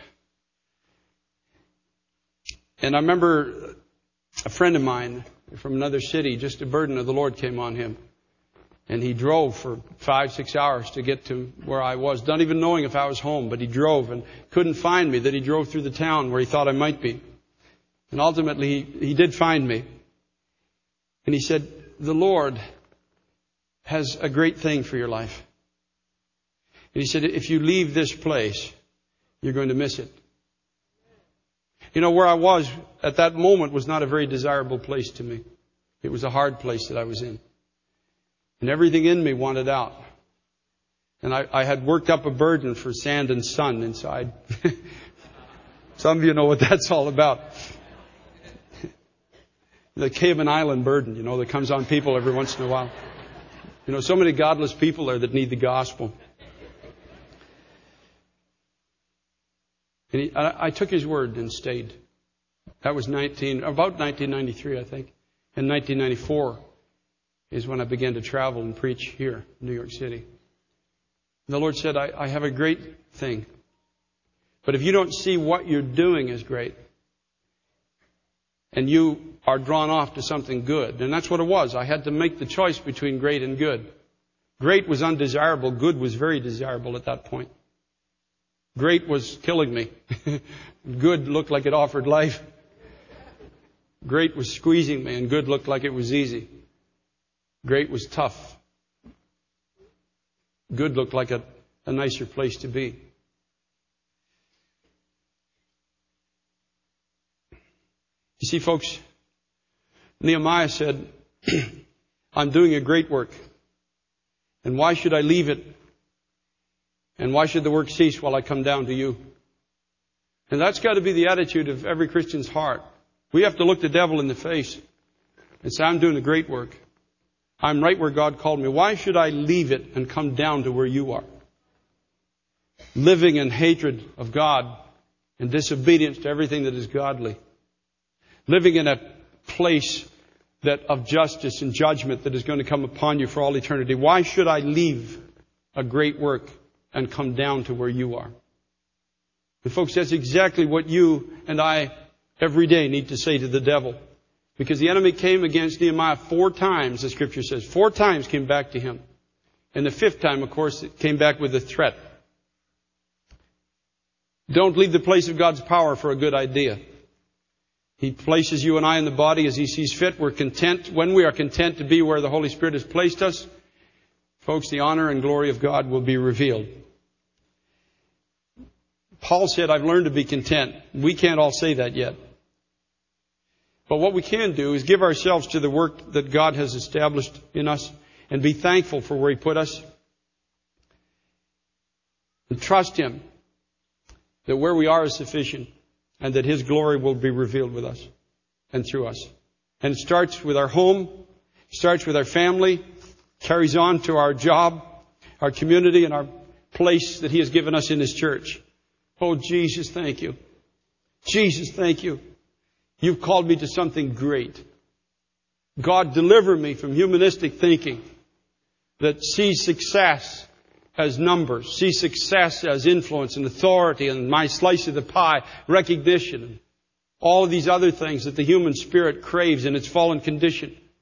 And I remember a friend of mine from another city, just a burden of the Lord came on him. And he drove for 5-6 hours to get to where I was, not even knowing if I was home, but he drove and couldn't find me, that he drove through the town where he thought I might be. And ultimately, he did find me. And he said, the Lord has a great thing for your life. And he said, if you leave this place, you're going to miss it. You know, where I was at that moment was not a very desirable place to me. It was a hard place that I was in. And everything in me wanted out. And I had worked up a burden for sand and sun inside. Some of you know what that's all about. The Cayman Island burden, you know, that comes on people every once in a while. You know, so many godless people there that need the gospel. And I took his word and stayed. That was about 1993, I think. In 1994 is when I began to travel and preach here in New York City. And the Lord said, I have a great thing. But if you don't see what you're doing as great, and you are drawn off to something good, and that's what it was. I had to make the choice between great and good. Great was undesirable. Good was very desirable at that point. Great was killing me. Good looked like it offered life. Great was squeezing me, and good looked like it was easy. Great was tough. Good looked like a nicer place to be. You see, folks, Nehemiah said, I'm doing a great work. And why should I leave it? And why should the work cease while I come down to you? And that's got to be the attitude of every Christian's heart. We have to look the devil in the face and say, I'm doing a great work. I'm right where God called me. Why should I leave it and come down to where you are? Living in hatred of God and disobedience to everything that is godly. Living in a place of justice and judgment that is going to come upon you for all eternity. Why should I leave a great work and come down to where you are? And folks, that's exactly what you and I every day need to say to the devil. Because the enemy came against Nehemiah 4 times, the Scripture says. 4 times came back to him. And the 5th time, of course, it came back with a threat. Don't leave the place of God's power for a good idea. He places you and I in the body as He sees fit. We're content. When we are content to be where the Holy Spirit has placed us, folks, the honor and glory of God will be revealed. Paul said, I've learned to be content. We can't all say that yet. But what we can do is give ourselves to the work that God has established in us and be thankful for where He put us. And trust Him that where we are is sufficient and that His glory will be revealed with us and through us. And it starts with our home, starts with our family, carries on to our job, our community, and our place that He has given us in His church. Oh, Jesus, thank you. Jesus, thank you. You've called me to something great. God, deliver me from humanistic thinking that sees success as numbers, sees success as influence and authority and my slice of the pie, recognition, and all of these other things that the human spirit craves in its fallen condition.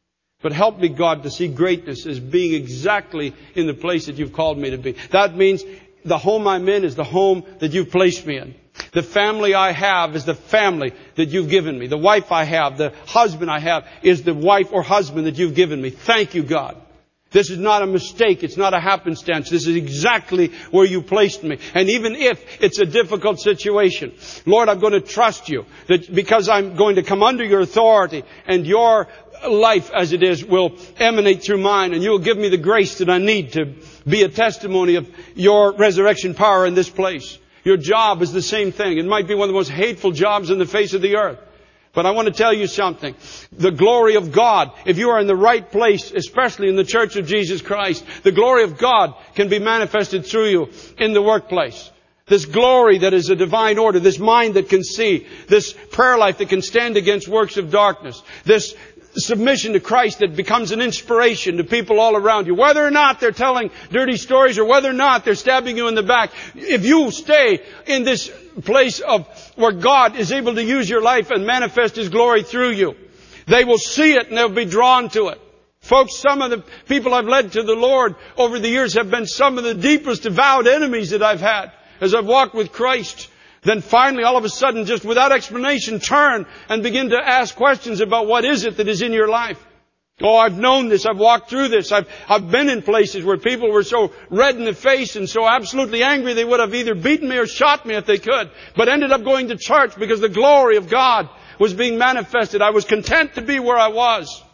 But help me, God, to see greatness as being exactly in the place that you've called me to be. That means the home I'm in is the home that you've placed me in. The family I have is the family that you've given me. The wife I have, the husband I have, is the wife or husband that you've given me. Thank you, God. This is not a mistake. It's not a happenstance. This is exactly where you placed me. And even if it's a difficult situation, Lord, I'm going to trust you that because I'm going to come under your authority and your life as it is will emanate through mine, and you will give me the grace that I need to be a testimony of your resurrection power in this place. Your job is the same thing. It might be one of the most hateful jobs on the face of the earth. But I want to tell you something. The glory of God, if you are in the right place, especially in the Church of Jesus Christ, the glory of God can be manifested through you in the workplace. This glory that is a divine order, this mind that can see, this prayer life that can stand against works of darkness, this submission to Christ that becomes an inspiration to people all around you. Whether or not they're telling dirty stories or whether or not they're stabbing you in the back, if you stay in this place of where God is able to use your life and manifest His glory through you, they will see it and they'll be drawn to it. Folks, some of the people I've led to the Lord over the years have been some of the deepest avowed enemies that I've had as I've walked with Christ. Then finally, all of a sudden, just without explanation, turn and begin to ask questions about what is it that is in your life. Oh, I've known this. I've walked through this. I've been in places where people were so red in the face and so absolutely angry they would have either beaten me or shot me if they could, but ended up going to church because the glory of God was being manifested. I was content to be where I was.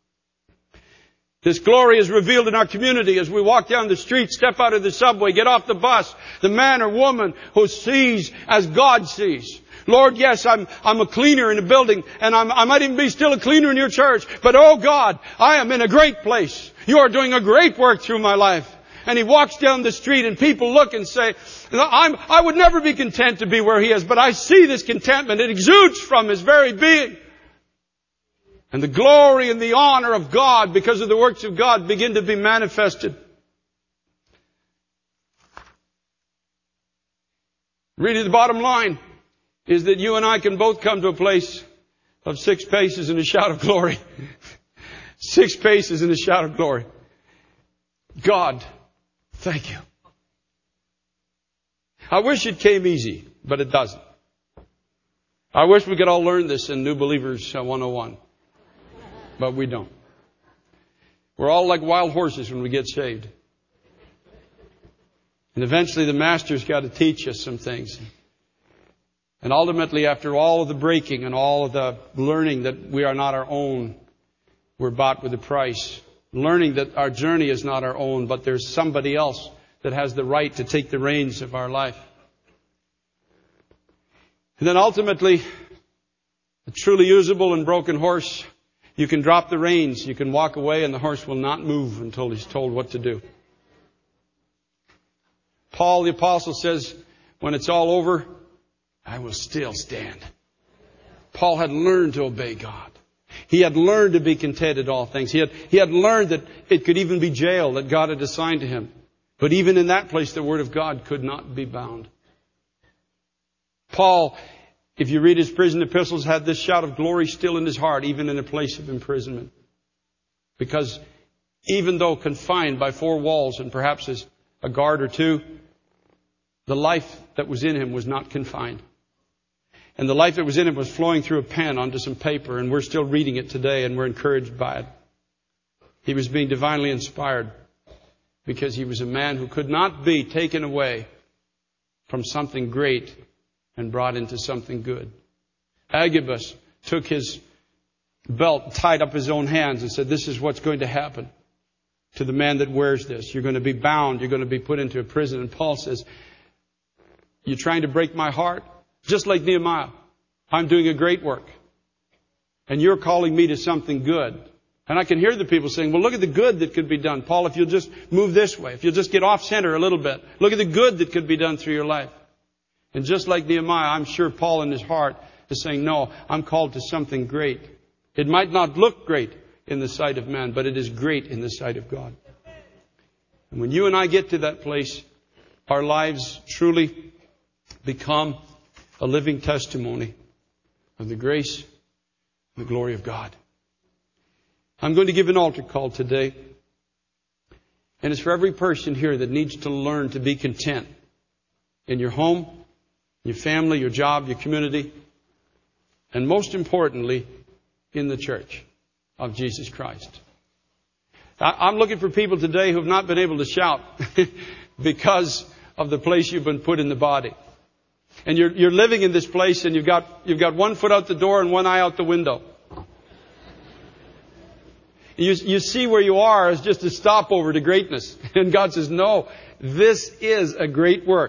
This glory is revealed in our community as we walk down the street, step out of the subway, get off the bus. The man or woman who sees as God sees. Lord, yes, I'm a cleaner in a building, and I might even be still a cleaner in your church, but oh God, I am in a great place. You are doing a great work through my life. And he walks down the street and people look and say, I would never be content to be where he is, but I see this contentment. It exudes from his very being. And the glory and the honor of God, because of the works of God, begin to be manifested. Really, the bottom line is that you and I can both come to a place of 6 paces and a shout of glory. 6 paces and a shout of glory. God, thank you. I wish it came easy, but it doesn't. I wish we could all learn this in New Believers 101. But we don't. We're all like wild horses when we get saved. And eventually the Master's got to teach us some things. And ultimately, after all of the breaking and all of the learning that we are not our own, we're bought with a price. Learning that our journey is not our own, but there's somebody else that has the right to take the reins of our life. And then ultimately, a truly usable and broken horse, you can drop the reins, you can walk away, and the horse will not move until he's told what to do. Paul the Apostle says, when it's all over, I will still stand. Paul had learned to obey God. He had learned to be content in all things. He had learned that it could even be jail that God had assigned to him. But even in that place, the Word of God could not be bound. Paul, if you read his prison epistles, had this shout of glory still in his heart, even in a place of imprisonment. Because even though confined by 4 walls and perhaps as a guard or 2, the life that was in him was not confined. And the life that was in him was flowing through a pen onto some paper, and we're still reading it today, and we're encouraged by it. He was being divinely inspired because he was a man who could not be taken away from something great and brought into something good. Agabus took his belt, tied up his own hands, and said, this is what's going to happen to the man that wears this. You're going to be bound. You're going to be put into a prison. And Paul says, you're trying to break my heart? Just like Nehemiah, I'm doing a great work. And you're calling me to something good. And I can hear the people saying, well, look at the good that could be done. Paul, if you'll just move this way, if you'll just get off center a little bit, look at the good that could be done through your life. And just like Nehemiah, I'm sure Paul in his heart is saying, no, I'm called to something great. It might not look great in the sight of man, but it is great in the sight of God. And when you and I get to that place, our lives truly become a living testimony of the grace and the glory of God. I'm going to give an altar call today. And it's for every person here that needs to learn to be content in your home, your family, your job, your community, and most importantly, in the church of Jesus Christ. I'm looking for people today who have not been able to shout because of the place you've been put in the body. And you're living in this place and you've got one foot out the door and one eye out the window. You see where you are as just a stopover to greatness. And God says, no, this is a great work.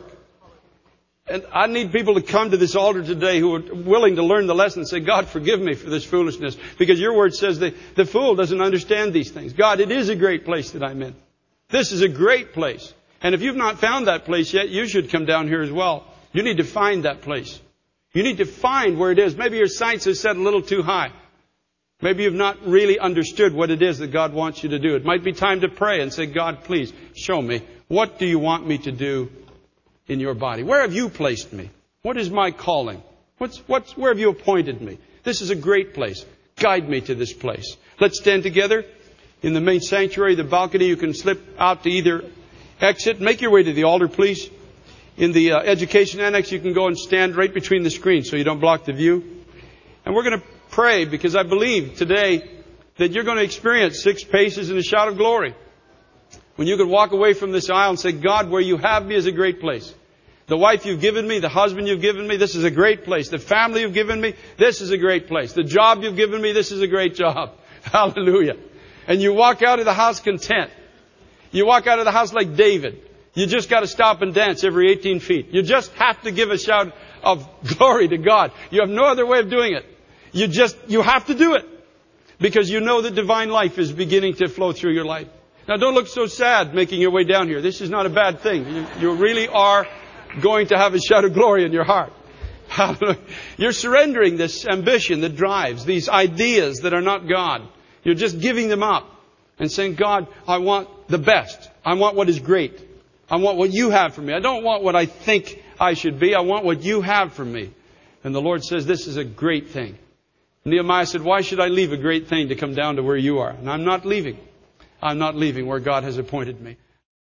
And I need people to come to this altar today who are willing to learn the lesson and say, God, forgive me for this foolishness. Because your word says that the fool doesn't understand these things. God, it is a great place that I'm in. This is a great place. And if you've not found that place yet, you should come down here as well. You need to find that place. You need to find where it is. Maybe your sights are set a little too high. Maybe you've not really understood what it is that God wants you to do. It might be time to pray and say, God, please show me. What do you want me to do in your body? Where have you placed me? What is my calling? Where have you appointed me? This is a great place. Guide me to this place. Let's stand together in the main sanctuary, the balcony. You can slip out to either exit. Make your way to the altar, please. In the education annex, you can go and stand right between the screens so you don't block the view. And we're going to pray because I believe today that you're going to experience 6 paces in a shout of glory. When you could walk away from this aisle and say, God, where you have me is a great place. The wife you've given me, the husband you've given me, this is a great place. The family you've given me, this is a great place. The job you've given me, this is a great job. Hallelujah. And you walk out of the house content. You walk out of the house like David. You just got to stop and dance every 18 feet. You just have to give a shout of glory to God. You have no other way of doing it. You have to do it. Because you know that divine life is beginning to flow through your life. Now don't look so sad making your way down here. This is not a bad thing. You really are going to have a shout of glory in your heart. You're surrendering this ambition that drives, these ideas that are not God. You're just giving them up and saying, God, I want the best. I want what is great. I want what you have for me. I don't want what I think I should be. I want what you have for me. And the Lord says, this is a great thing. Nehemiah said, why should I leave a great thing to come down to where you are? And I'm not leaving. I'm not leaving where God has appointed me.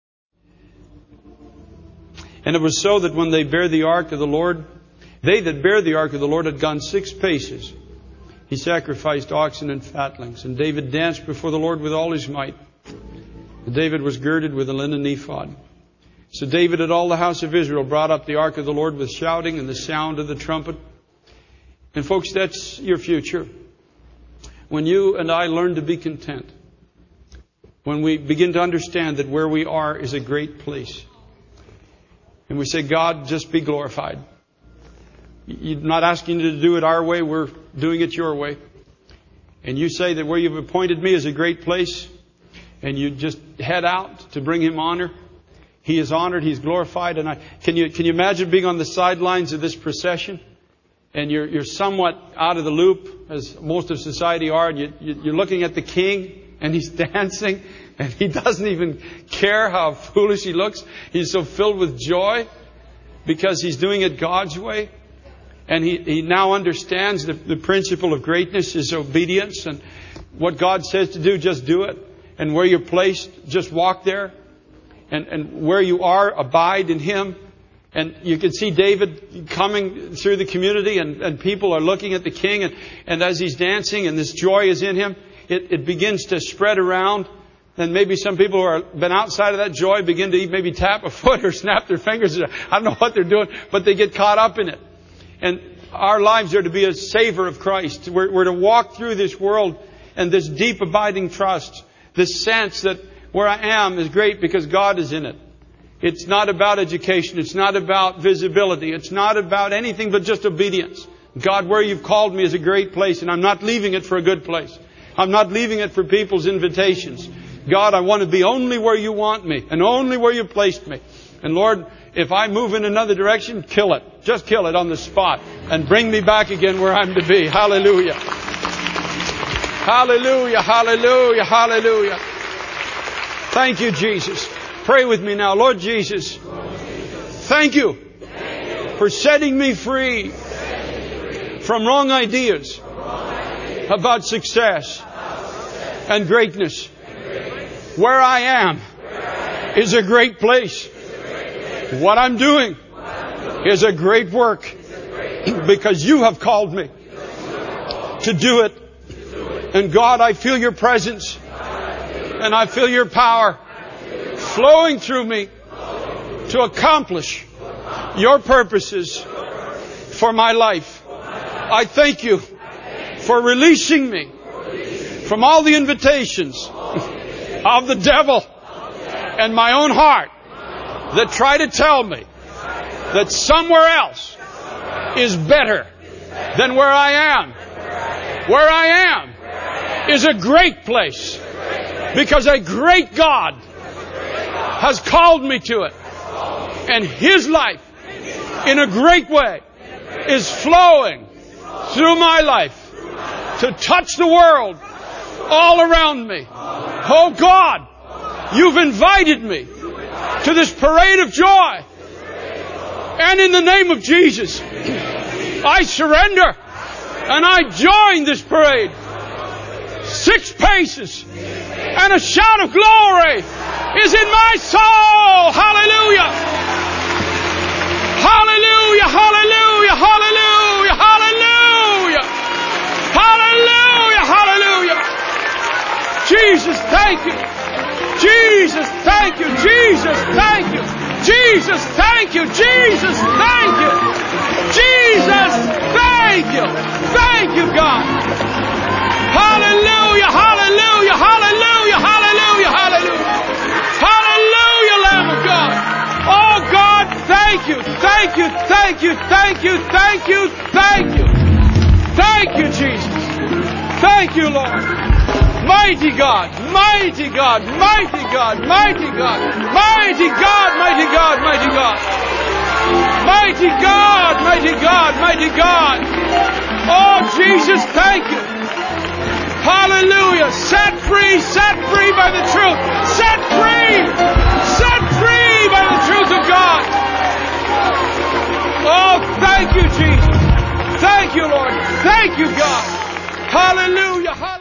And it was so that when they bare the ark of the Lord, they that bare the ark of the Lord had gone 6 paces. He sacrificed oxen and fatlings. And David danced before the Lord with all his might. And David was girded with a linen ephod. So David and all the house of Israel brought up the ark of the Lord with shouting and the sound of the trumpet. And folks, that's your future. When you and I learn to be content. When we begin to understand that where we are is a great place. And we say, God, just be glorified. You're not asking you to do it our way. We're doing it your way. And you say that where you've appointed me is a great place. And you just head out to bring Him honor. He is honored. He's glorified. And can you imagine being on the sidelines of this procession? And you're somewhat out of the loop, as most of society are. And you're looking at the King. And He's dancing. And He doesn't even care how foolish He looks. He's so filled with joy. Because He's doing it God's way. And he now understands the principle of greatness is obedience. And what God says to do, just do it. And where you're placed, just walk there. And where you are, abide in Him. And you can see David coming through the community. And people are looking at the King. And as he's dancing and this joy is in him, it begins to spread around. And maybe some people who have been outside of that joy begin to maybe tap a foot or snap their fingers. I don't know what they're doing, but they get caught up in it. And our lives are to be a savor of Christ. We're to walk through this world and this deep abiding trust. This sense that where I am is great because God is in it. It's not about education. It's not about visibility. It's not about anything but just obedience. God, where you've called me is a great place, and I'm not leaving it for a good place. I'm not leaving it for people's invitations. God, I want to be only where you want me and only where you placed me. And Lord, if I move in another direction, kill it. Just kill it on the spot and bring me back again where I'm to be. Hallelujah. Hallelujah, hallelujah, hallelujah. Thank you, Jesus. Pray with me now. Lord Jesus, thank you for setting me free from wrong ideas about success and greatness. Where I am is a great place. What I'm doing is a great work because you have called me to do it. And God, I feel your presence and I feel your power flowing through me to accomplish your purposes for my life. I thank you for releasing me from all the invitations of the devil and my own heart that try to tell me that somewhere else is better than where I am. Where I am is a great place because a great God has called me to it. And His life, in a great way, is flowing through my life to touch the world all around me. Oh God, you've invited me to this parade of joy. And in the name of Jesus, I surrender and I join this parade. 6 paces and a shout of glory is in my soul. Hallelujah! Hallelujah! Hallelujah! Hallelujah! Hallelujah! Hallelujah! Hallelujah! Jesus, thank you. Jesus, thank you. Jesus, thank you. Jesus, thank you. Jesus, thank you. Jesus, thank you. Thank you, God. Hallelujah, hallelujah, hallelujah, hallelujah, hallelujah. Hallelujah, Lamb of God. Oh God, thank you, thank you, thank you, thank you, thank you, thank you. Thank you, Jesus. Thank you, Lord. Mighty God, mighty God, mighty God, mighty God, mighty God, mighty God, mighty God. Mighty God, mighty God, mighty God. Oh Jesus, thank you. Hallelujah. Set free by the truth. Set free by the truth of God. Oh, thank you, Jesus. Thank you, Lord. Thank you, God. Hallelujah.